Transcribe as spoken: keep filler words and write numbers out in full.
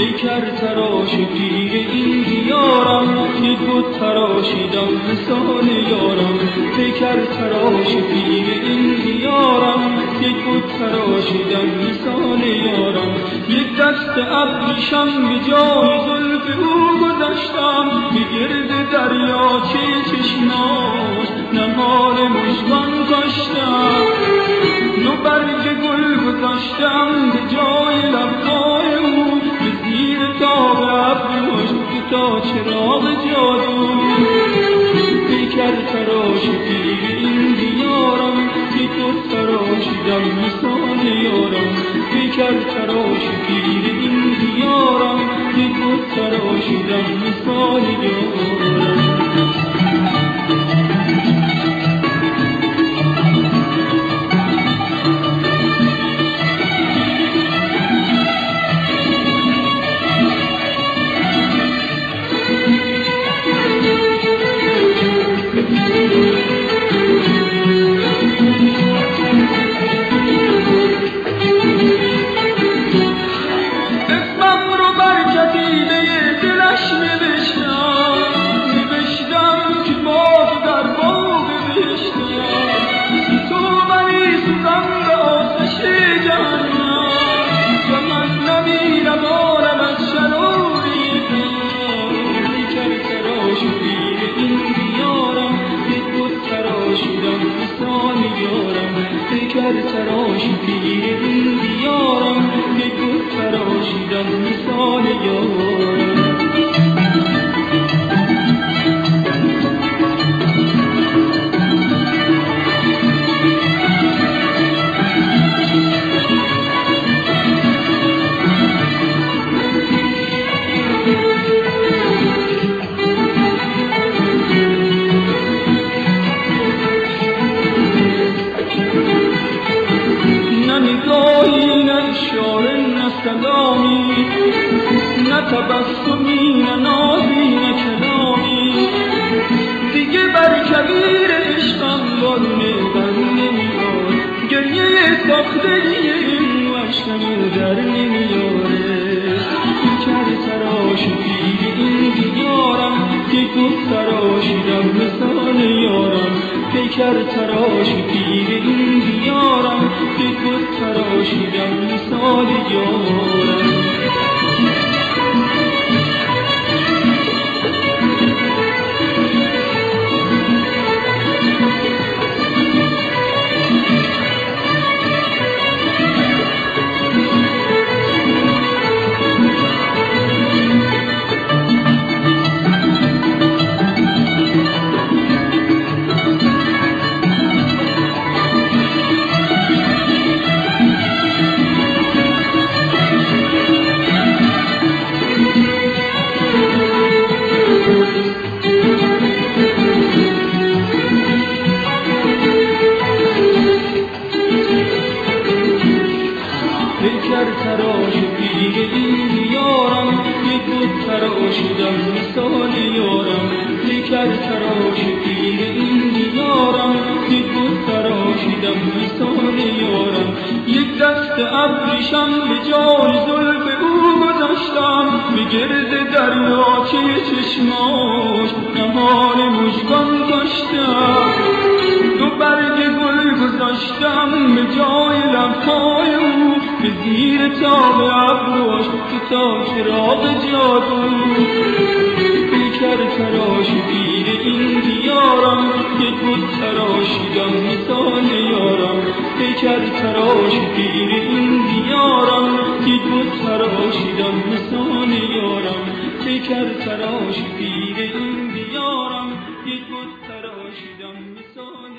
پیکر تراش پیر این دیارم، یک بود تراشیدم مثال یارم. پیکر تراش پیر این دیارم، یک بود تراشیدم مثال یارم. یک دست ابریشم به جای زلف او گذاشتم، به گرد دریاچه چشماش نهال مژگان کاشتم. دو برگ گل گذاشتم به جای لبهای او، به زیر تاب ابروش تا چراغ جادو. پیکر تراش پیر این دیارم، یک بود تراشیدم مثال یارم. پیکر تراش پیر این دیارم، یک بود تراشیدم مثال یارم. پیکر تراش پیر این دیارم، یک بود تراشیدم مثال یارم. سلامی نه تبسمی نه نازی نه کلامی، دیگه بر کبیر عشقم بار نگم نمیاد. گریه ساختگی این وشکم در نمیاره. پیکر تراش پیر این دیارم، یک بود تراشیدم مثال یارم. پیکر تراش پیر این دیارم، یک بود تراشیدم مثال یارم. پیکر تراش پیر این دیارم، یک بود تراشیدم مثال یارم. پیکر تراش پیر این دیارم، یک بود تراشیدم مثال یارم. یک دست ابریشم به جای زلف او گذاشتم، به گرد دریاچه چشماش نهال مژگان کاشتم. دو برگ گل گذاشتم به جای لبهای او، به زیر تاب ابروش تا چراغ جادو. پیکر تراش پیر این دیارم، یک بود تراشیدم مثال یارم. پیکر تراش پیر این دیارم، یک بود تراشیدم مثال یارم. پیکر تراش پیر این دیارم، یک بود تراشیدم مثال